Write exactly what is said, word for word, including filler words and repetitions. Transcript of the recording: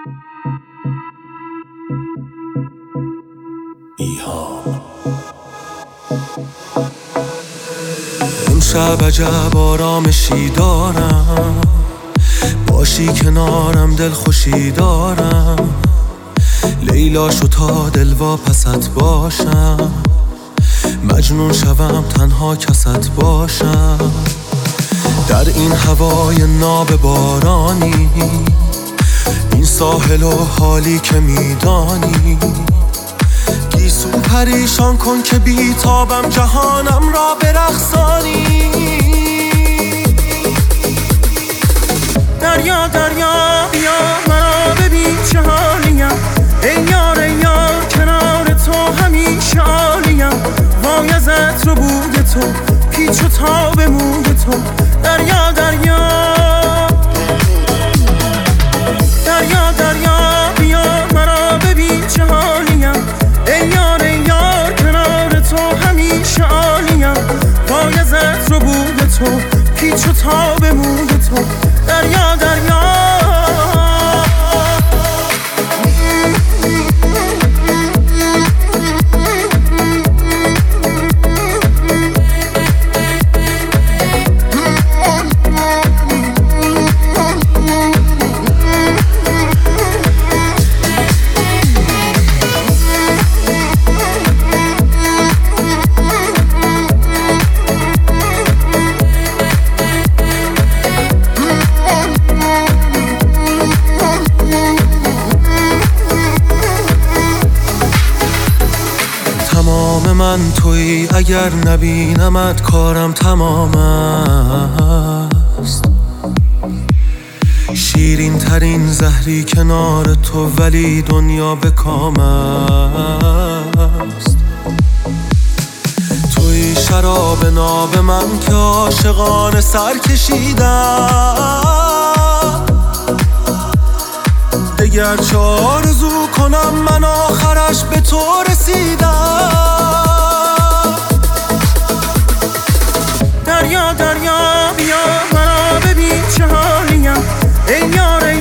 ایهام امشب عجب آرامشی دارم، باشی کنارم دل خوشی دارم. لیلا شو تا دلوا پست باشم، مجنون شوم تنها کست باشم. در این هوای ناب بارانی، این ساحل و حالی که میدانی، گیسو پریشان کن که بیتابم جهانم را برقصانی. دریا دریا بیا مرا ببین چه حالیم، ای یار ای یار کنار تو همیشه عالیم. وای از عطر و بوی تو، پیچ و تاب موی تو. دریا دریا دریا دریا بیا مرا ببین چه حالیم، ای یار ای یار کنار تو همیشه عالیم. وای از عطر و بوی تو، پیچ و تاب موی تو. دریا دریا تمام من تویی، اگر نبینمت کارم تمام است. شیرین ترین زهری کنار تو، ولی دنیا به کام است. تویی شراب ناب من که عاشقانه سر کشیدم. دگر چه آرزو کنم من آخرش به تو رسیدم. دریا دریا بیا مرا ببین چه حالیم، ای یار